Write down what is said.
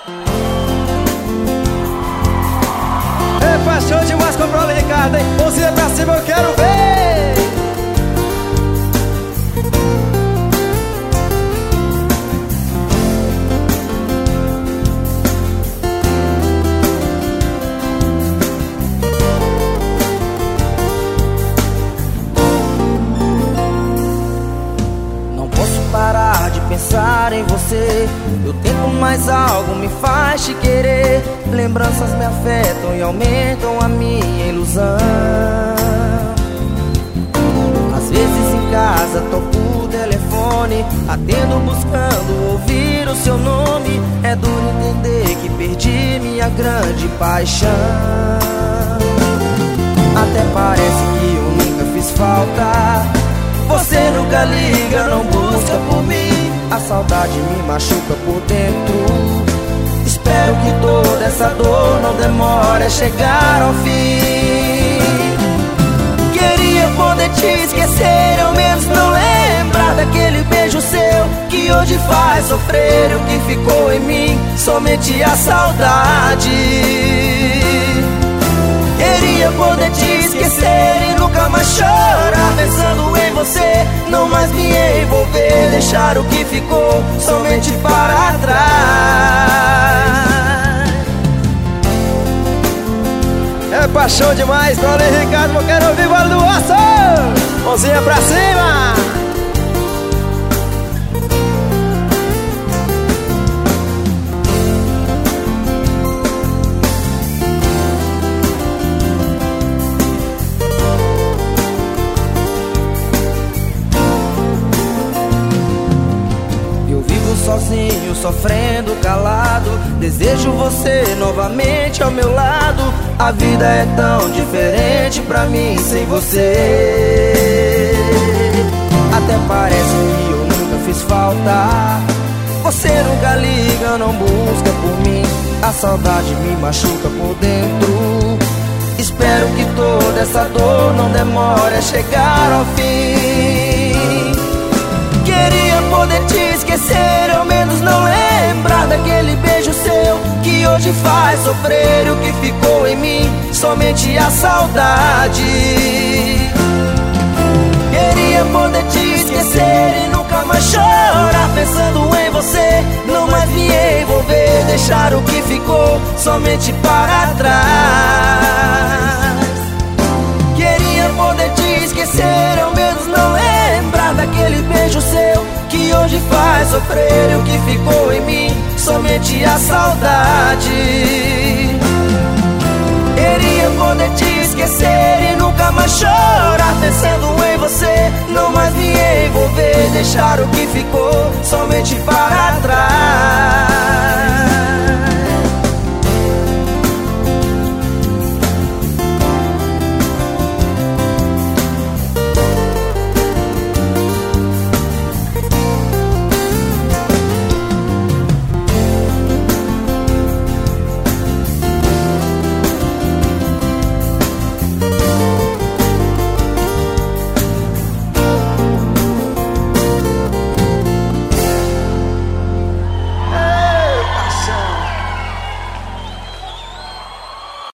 Epa, show demais com o Paulo Ricardo, hein? Mãozinha pra cima, eu quero ver! Não posso parar de pensar em você. Eu tento, mas algo me faz te querer. Lembranças me afetam e aumentam a minha ilusão. Às vezes em casa toco o telefone, atendo buscando ouvir o seu nome. É duro entender que perdi minha grande paixão. Até parece que eu nunca fiz falta. Você nunca liga, não busca por mim. A saudade me machuca por dentro. Espero que toda essa dor não demore a chegar ao fim. Queria poder te esquecer, ao menos não lembrar daquele beijo seu que hoje faz sofrer. O que ficou em mim, somente a saudade. Queria poder te esquecer e nunca mais chorar pensando em você, não mais me envolver, deixar o que ficou somente para trás. É paixão demais, Paulo Ricardo, eu quero ouvir o barulho do osso! Mãozinha pra cima! Sozinho, sofrendo, calado, desejo você novamente ao meu lado. A vida é tão diferente pra mim sem você. Até parece que eu nunca fiz falta. Você nunca liga, não busca por mim. A saudade me machuca por dentro. Espero que toda essa dor não demore a chegar ao fim. Queria poder te esquecer, ao menos não lembrar daquele beijo seu que hoje faz sofrer. O que ficou em mim, somente a saudade. Queria poder te esquecer e nunca mais chorar pensando em você, não mais me envolver, deixar o que ficou somente para trás. Queria poder te esquecer, ao menos não lembrar daquele beijo seu que hoje faz sofrer. O que ficou em mim, somente a saudade. Queria poder te esquecer e nunca mais chorar pensando em você, não mais me envolver, deixar o que ficou somente para trás.